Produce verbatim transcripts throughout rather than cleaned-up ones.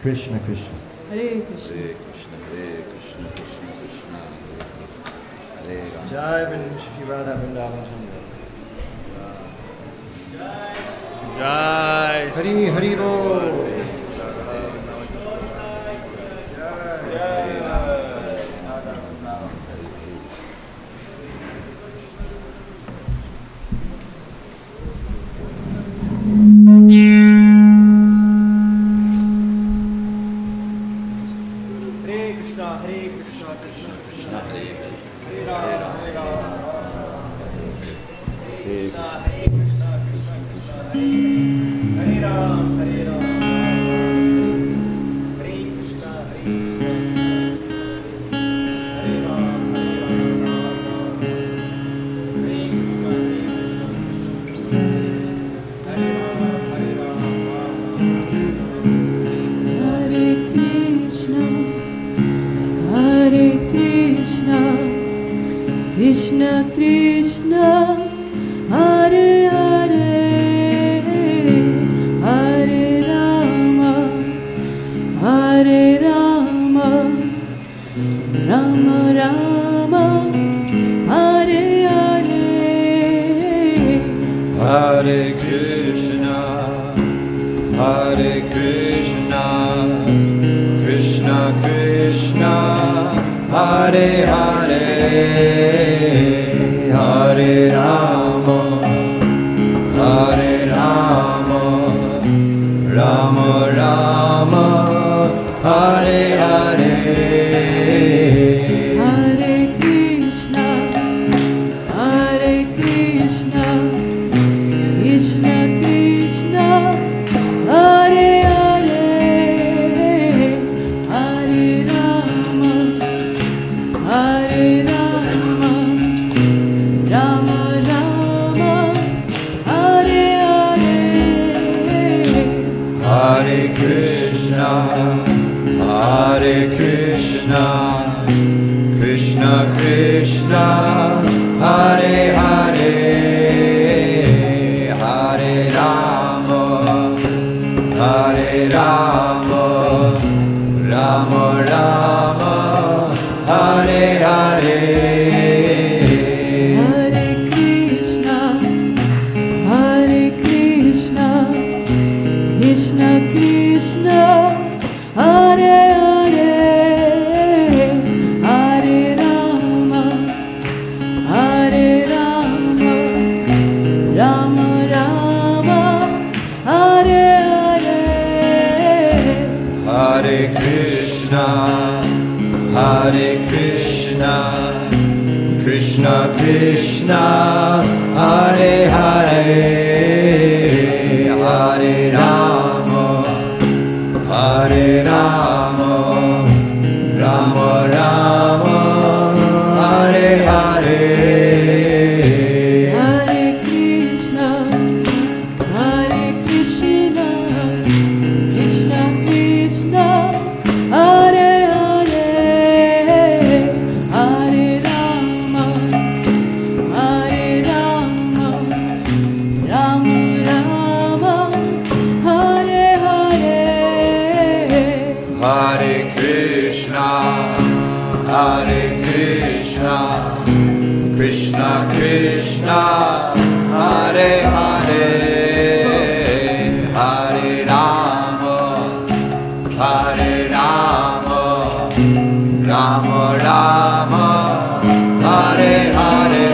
Krishna Krishna. Hare Krishna. Hare Krishna, Hare Krishna, Krishna Krishna, Hare Hare. Jai Vrindavan Shri Radha Vrindavan Jai. Hari Hari Bol. Krishna Krishna, Hare Hare, Hare Rama, Hare Rama, Rama Rama, Hare Hare. Hare Krishna, Hare Krishna, Krishna Krishna, Hare Hare, Hare Rama, Hare Rama, Rama Rama, Hare Hare. Hare Krishna, Hare Krishna, Krishna Krishna, Hare Hare, Hare Rama, Hare Rama, Rama Rama, Hare Hare. Hare Krishna, Hare Krishna, Krishna Krishna, Hare Hare, Hare Rama, Hare Rama, Rama Rama, Hare Hare. Hare Krishna, Hare Krishna, Krishna Krishna, Hare Hare, Hare Rama, Hare Rama, Rama Rama, Hare Hare. Hare Krishna, Hare Krishna, Krishna Krishna, Hare Hare, Hare Rama, Hare Rama, Rama Rama, Hare Hare. Hare Krishna, Hare Krishna, Krishna Krishna, Hare Hare, Hare Rama, Hare Rama, Rama Rama, Hare Hare. Hare Krishna, Hare Krishna, Krishna Krishna, Hare Hare, Hare Rama, Hare Rama, Rama Rama, Hare Hare.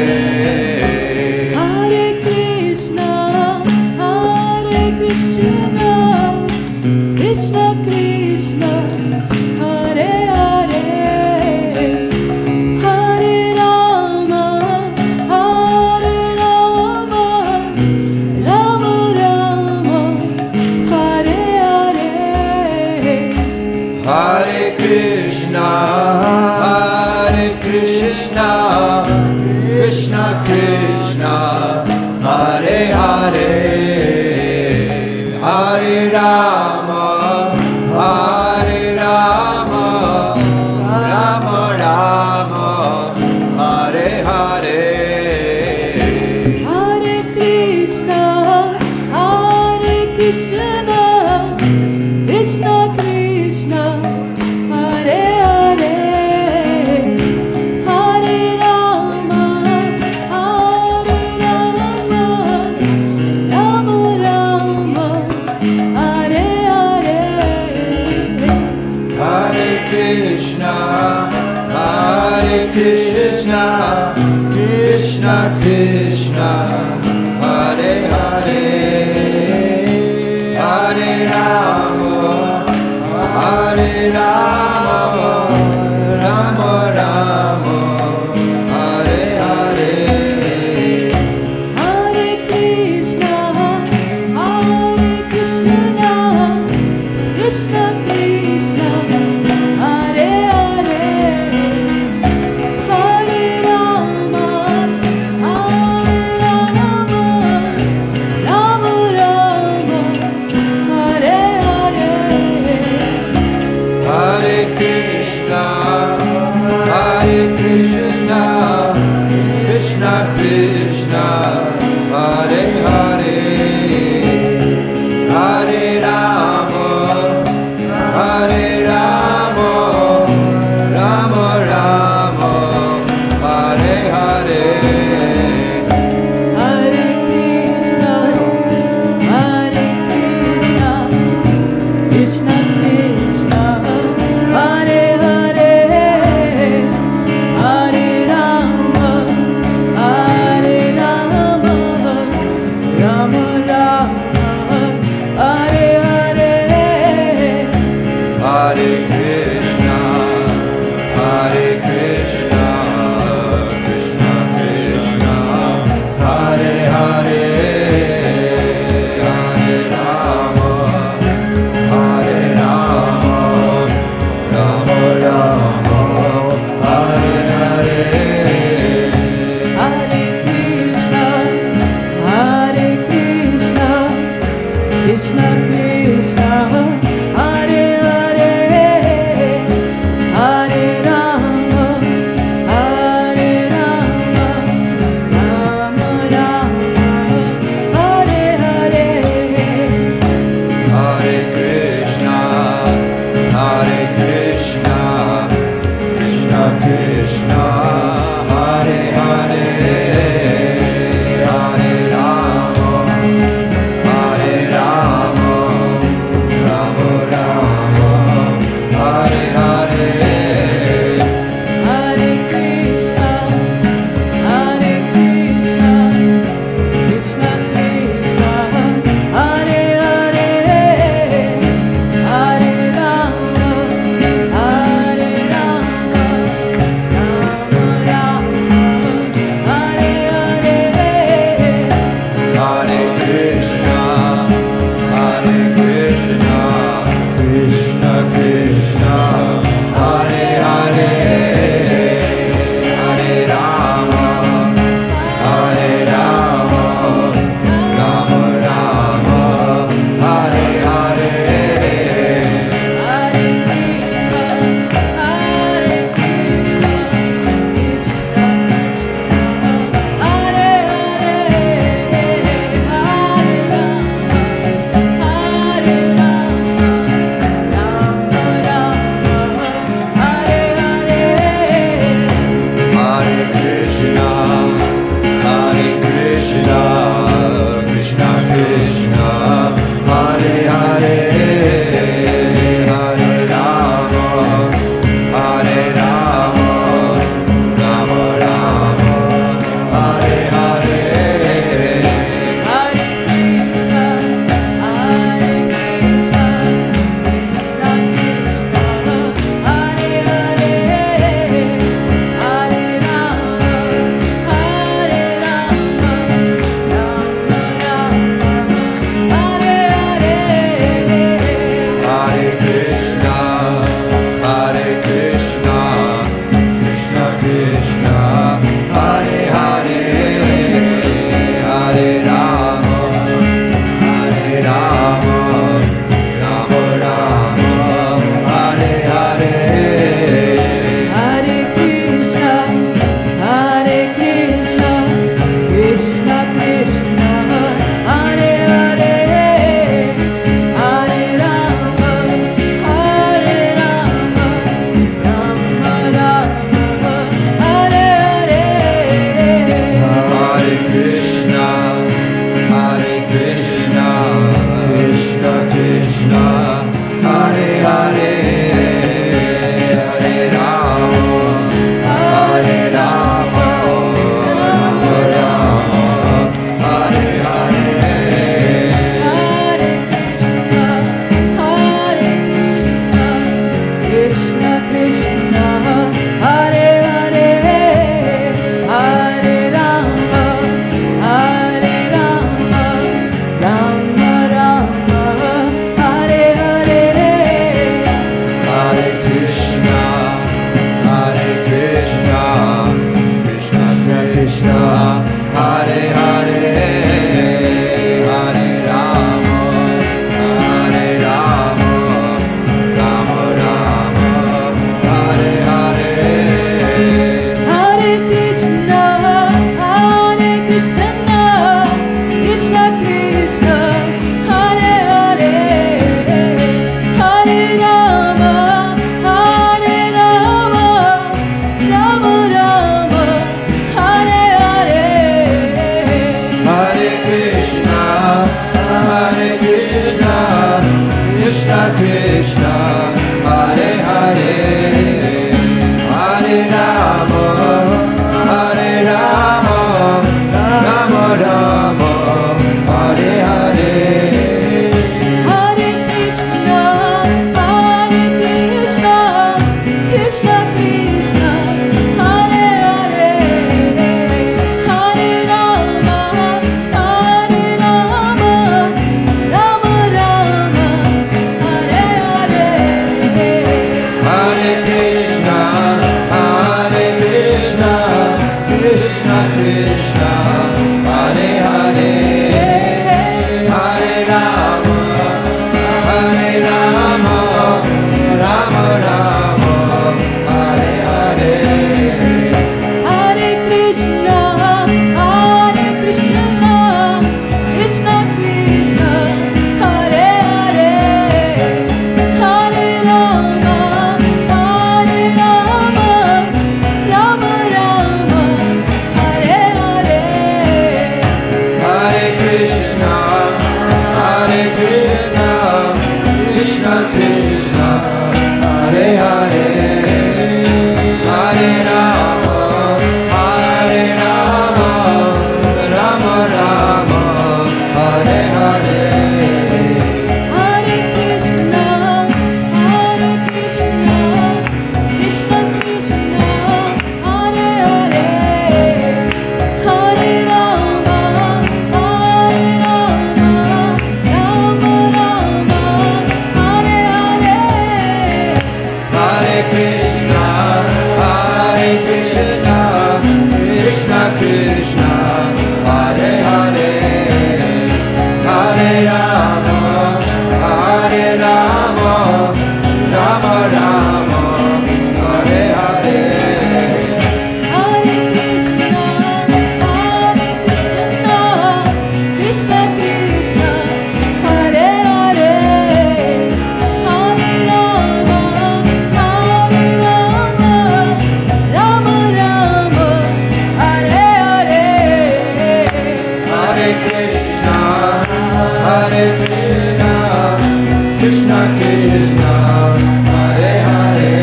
Hare Krishna, Hare Krishna, Krishna Krishna, Hare Hare, Hare Rama, Hare Rama, Rama Rama, Hare Hare. Hare Krishna, Hare Krishna, Krishna Krishna, Hare Hare, Hare Rama, Hare Rama, Rama Rama, Hare Hare. Hare Krishna, Hare Krishna, Krishna Krishna. Krishna, Krishna Krishna, Hare Hare, Hare Rama, Hare Rama, Rama Rama, Hare Hare. Hare Krishna, Hare Krishna, Krishna Krishna, Hare Hare, Hare Rama, Hare Rama, Rama Rama, Hare Hare. Hare Krishna, Hare Krishna, Krishna Krishna, Hare Hare, Hare Rama, Hare Rama, Rama Rama, Hare Hare. Hare Krishna, Hare Krishna, Krishna Krishna, Hare Hare, Hare Rama, Hare Rama, Krishna, Hare Hare, Hare Rama, Hare Rama, Rama Rama, Hare Hare. Hare Krishna, Hare Krishna, Krishna Krishna, Hare Hare, Hare Rama, Hare Rama, Rama Rama, Hare Hare. Hare Krishna, Hare Krishna, Krishna Krishna, Hare Hare, Hare Rama, Hare Rama, Rama Rama, Hare Hare. Hare Krishna, Hare Krishna, Krishna Krishna, Hare Hare, Hare Rama, Hare Rama, Rama Rama, Hare Hare. Hare Krishna, Hare Krishna, Krishna Krishna, Hare Hare, Hare Rama, Hare Rama, Rama Rama, Hare Hare. Hare Krishna, Hare Krishna, Krishna Krishna, Hare Hare, Hare Rama, Hare Rama, Rama Rama, Hare Hare. Hare Krishna, Hare Krishna, Krishna Krishna, Hare Hare,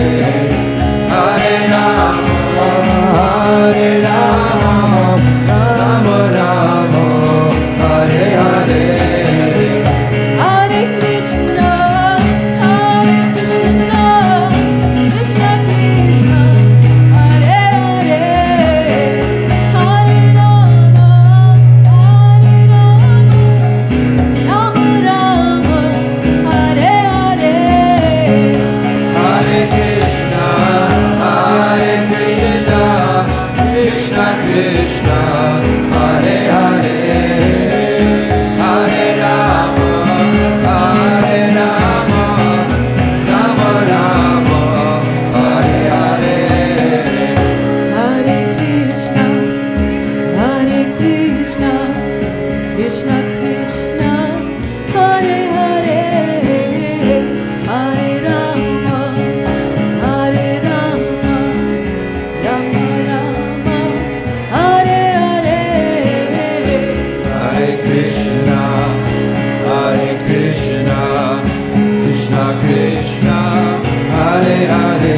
Hare Rama, Hare Rama, Rama Rama, Hare Hare. Hare Krishna, Hare Krishna, Krishna Krishna, Hare Hare, Hare Rama, Hare Rama, Rama Rama, Hare Hare. Hare Krishna, Hare Krishna, Krishna Krishna, Hare Hare, Hare Rama, Hare Rama, Rama Rama, Hare Hare. Hare Krishna, Hare Krishna, Krishna Krishna, Hare Hare, Hare Rama, Hare Rama, Rama Rama, Hare Hare. Hare Krishna, Hare Krishna, Krishna Krishna, Hare Hare,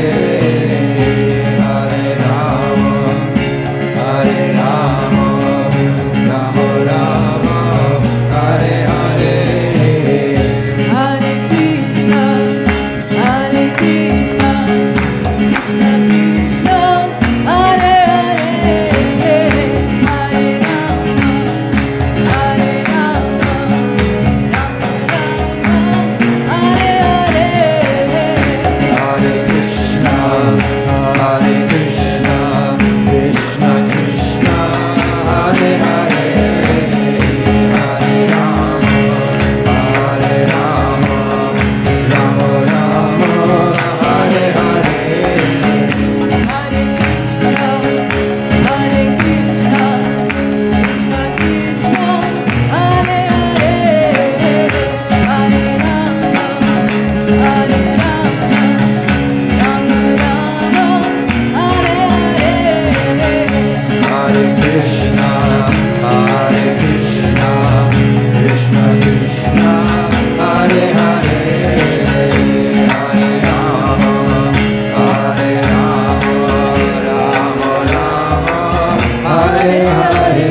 Hare Rama, Hare Rama, Rama Rama, Hare Hare. Hare Krishna, Hare Krishna, Krishna Krishna, Hare Hare, Hare Rama, Hare Rama, Rama Rama, Hare Hare. Hare Krishna, Hare Krishna, Krishna Krishna, Hare Hare, Hare Rama, Hare Rama, Rama Rama, Hare Hare. Hare Krishna, Hare Krishna, Krishna Krishna, Hare Hare, Hare Rama, Hare Rama, Rama Rama, Hare Hare. Hare Krishna, Hare Krishna, Krishna Krishna, Hare Hare, Hare Rama, Hare Rama, Rama Rama, Hare Hare.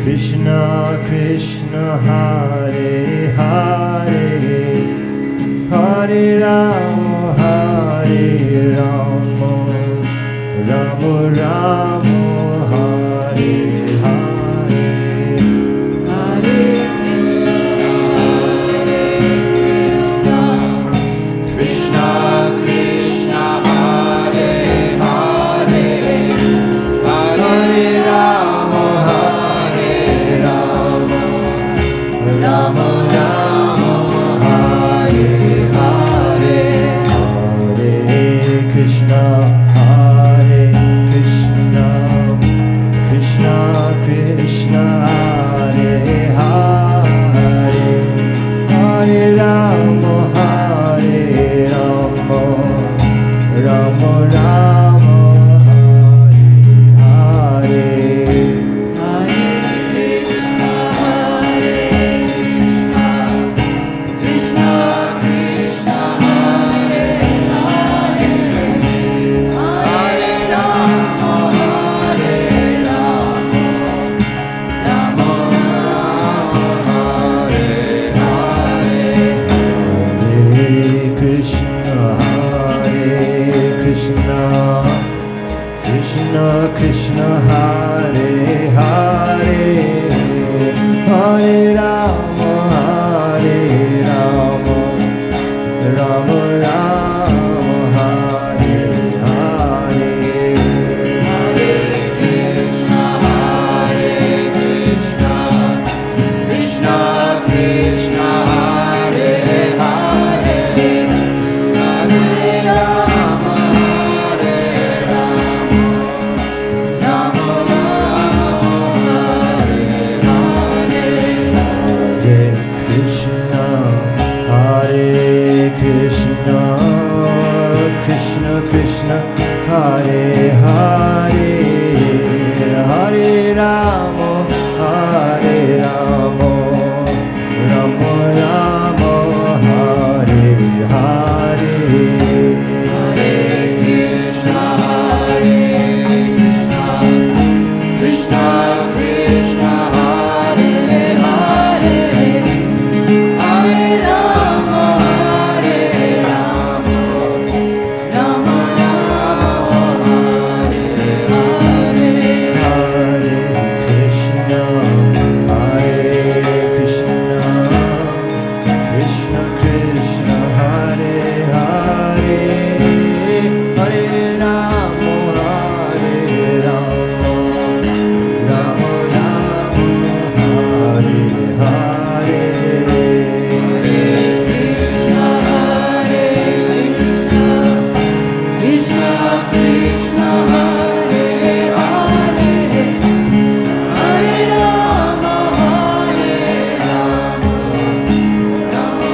Krishna Krishna Hare Hare Hare Rama Hare Rama Rama Rama Hare Hare Hare Krishna, Krishna Hare Hare, Hare Rama, Hare Rama, Rama Rama, Hare Hare. Hare Krishna Hare Krishna Krishna Krishna Hare Hare Hare Rama Hare Rama Rama Rama Hare Hare Krishna, Krishna Hare Hare, Hare Rama, Hare Rama, Rama Rama, Hare Hare. Hare Krishna Hare Krishna Krishna Krishna Hare Hare Hare Rama Hare Rama Rama Rama Hare Hare Hare Krishna, Hare Krishna, Krishna Krishna Hare Hare, Hare Rama, Hare Rama, Rama Rama, Hare Hare. Hare Krishna Hare Krishna Krishna Krishna Hare Hare Hare Rama Hare Rama Rama Rama Hare Hare Hare Krishna, Hare Krishna, Krishna Krishna Hare Hare, Hare Rama, Hare Rama, Rama Rama, Hare Hare. Hare Krishna Hare Krishna Krishna Krishna Hare Hare Hare Rama Hare Rama Rama Rama Hare Hare Krishna, Hare Krishna, Krishna Krishna Hare Hare, Hare Rama, Hare Rama, Rama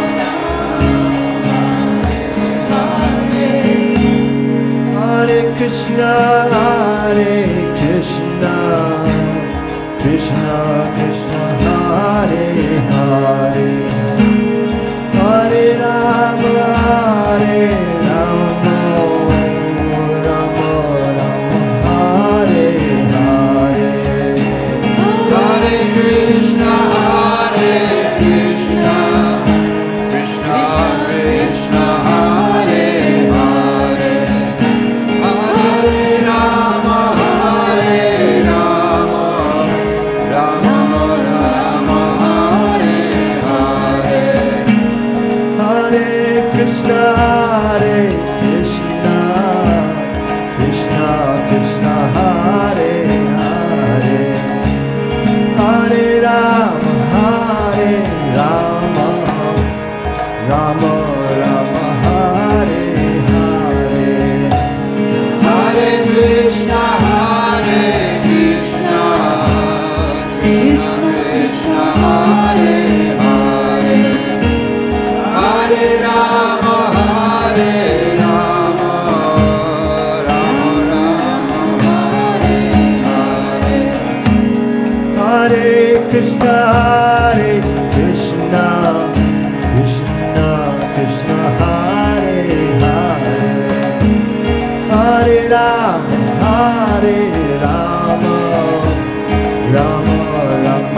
Rama, Hare Hare. Hare Krishna Hare Krishna Krishna Krishna Hare Hare Hare Rama Hare Rama Rama Rama Hare Hare Hare Krishna, Hare Krishna, Krishna Krishna, Hare Hare, Hare Rama, Hare Rama, Rama Rama, Hare Hare. Hare Krishna Hare Krishna Krishna Krishna Hare Hare Hare Rama Hare Rama Rama Rama Hare Hare Hare Krishna, Hare Krishna, Krishna Krishna, Hare Hare, Hare Rama, Hare Rama, Rama Rama, Hare Hare. Hare Krishna Hare Krishna Krishna Krishna Hare Hare Hare Rama Hare Rama Rama Rama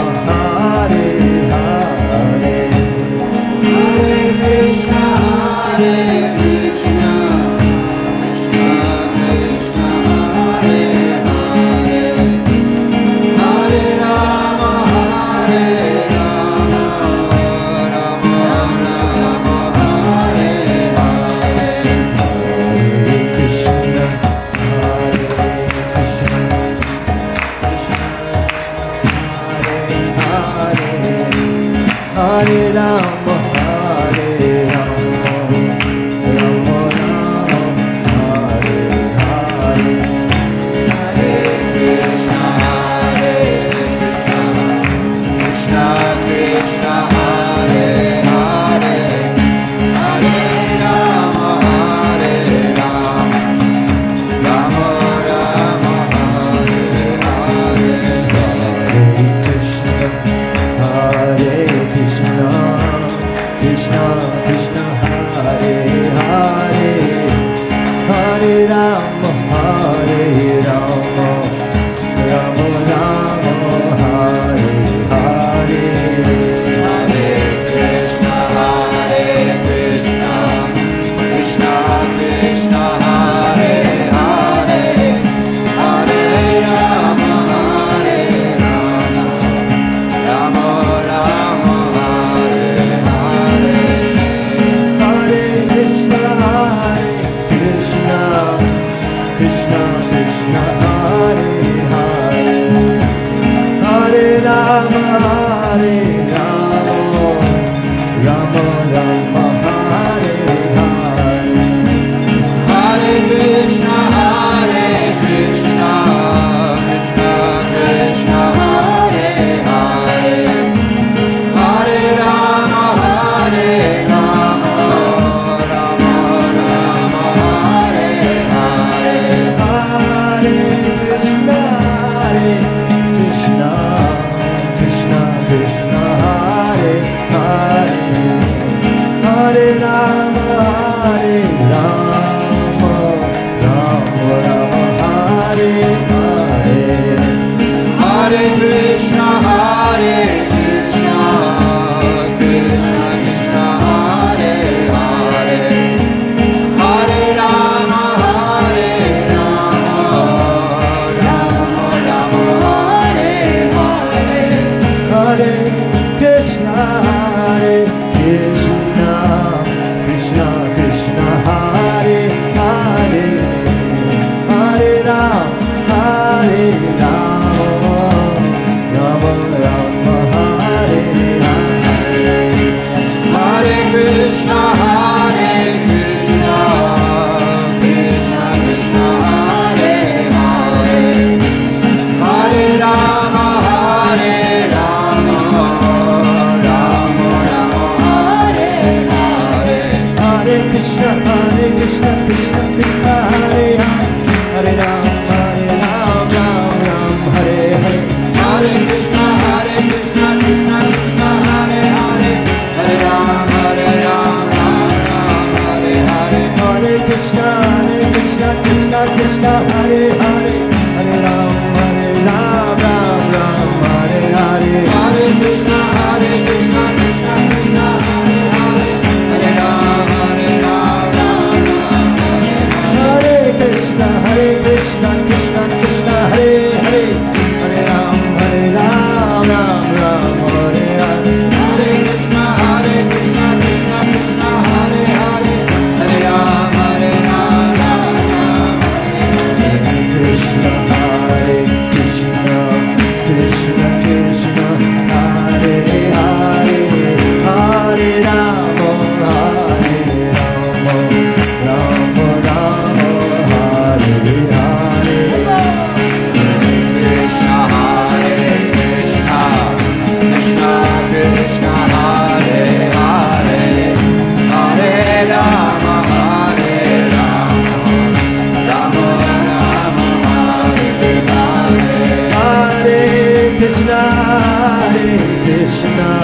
Hare Rama, Hare Rama, Rama Rama, Hare Hare. Hare Krishna, Hare Krishna, Krishna Krishna, Hare Hare, Hare Rama, Hare Rama, Rama Rama, Hare Hare. Hare Krishna, Krishna Krishna, Hare Hare, Hare Rama, Hare Rama, Rama Rama, Hare Hare. Hare Krishna, Hare Krishna, Krishna Krishna, Hare Hare, Hare Rama, Hare Rama, Rama Rama, Hare Hare. Hare Krishna, Hare Krishna, Krishna Krishna, Hare Hare, Hare Rama, Hare Rama, Rama Rama, Hare Hare. Hare Krishna, Hare Krishna, Krishna Krishna, Hare Hare, Hare Rama, Hare Rama, Rama Rama, Hare Hare. Hare Krishna, Hare Krishna, Krishna Krishna, Hare Hare, Hare Rama, Hare Rama, Rama Rama, Hare Hare. Hare Krishna, Hare Krishna, Krishna Krishna, Hare Hare, Hare Rama, Hare Rama, Rama Rama, Hare Hare. Hare Krishna, Hare Krishna, Krishna Krishna, Hare Hare, Hare Rama, Hare Rama, Rama Rama, Hare Hare. Hare Krishna, Hare Krishna, Krishna Krishna, Hare Hare, Hare Rama, Hare Rama, Rama Rama, Hare Hare. Hare Krishna, Hare Krishna, Krishna Krishna, Hare Hare, Hare Rama, Hare Rama, Rama Rama, Hare Hare. Hare Krishna, Hare Krishna, Krishna Krishna, Hare Hare, Hare Rama, Hare Rama, Rama Rama, Hare Hare. Hare Krishna, Hare Krishna, Krishna Krishna, Hare Hare, Hare Rama, Hare Rama, Rama Rama, Hare Hare. Hare Krishna, Hare Krishna, Krishna Krishna, Hare Hare, Hare Rama, Hare Rama, Rama Rama, Hare Hare. Hare Krishna, Hare Krishna, Krishna Krishna, Hare Hare, Hare Rama, Hare Rama, Rama Rama, Hare Hare. Hare Krishna, Hare Krishna, Krishna Krishna, Hare Hare, Hare Rama, Hare Rama, Rama Rama, Hare Hare. Krishna, Hare Krishna, Krishna Krishna, Hare Hare, Hare Rama, Hare Rama, Rama Rama, Hare Hare. Krishna, Hare Krishna, Krishna Krishna, Hare Hare, Hare Rama, Hare Rama, Rama Rama, Hare Hare. Hare Krishna, Hare Krishna,